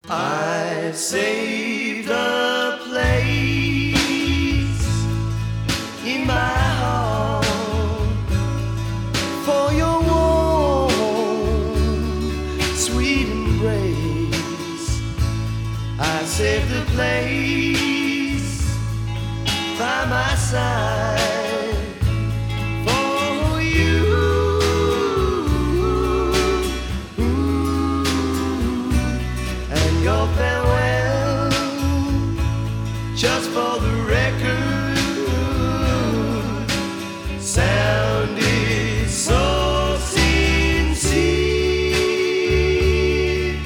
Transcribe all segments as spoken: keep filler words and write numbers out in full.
I've saved a place in my heart for your warm, sweet embrace. I saved a place by my side for you. And your farewell, just for the record, sounded so sincere.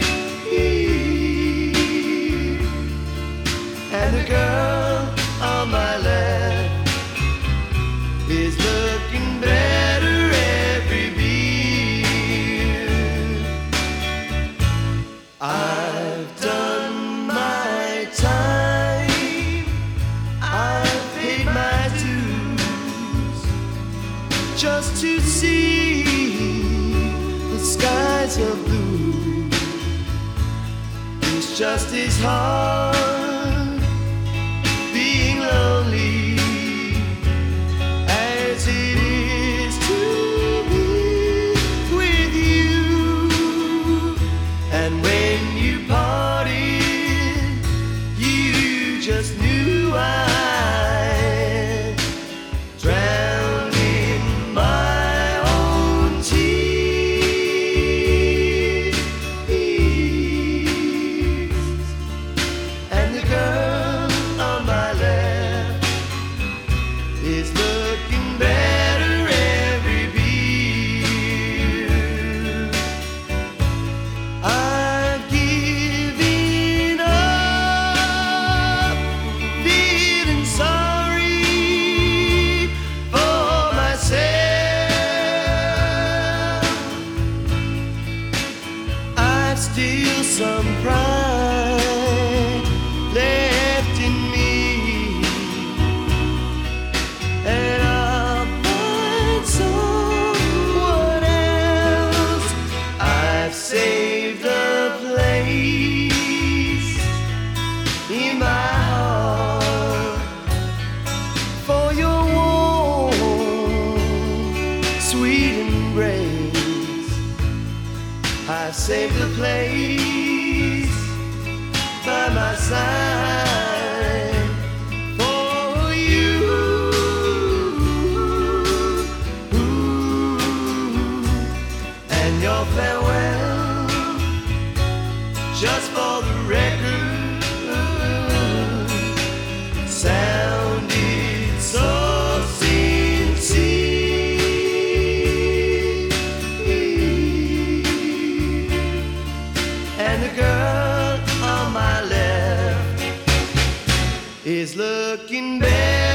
And the girl on my left is looking better every beer. I've done my time, I've paid my dues, just to see the skies of blue. It's just as hard being lonely as it is to be with you. And when you parted, you just knew I drowned in my own tears. And the girl on my left is looking better every beer. I've given up feeling sorry for myself. I've still some pride left in me, and I'll find someone else. I've saved a place in my heart for your warm, sweet embrace. I've saved a place by my side for you. And your farewell, just for the record, sounded so sincere. And the girl on my left is looking better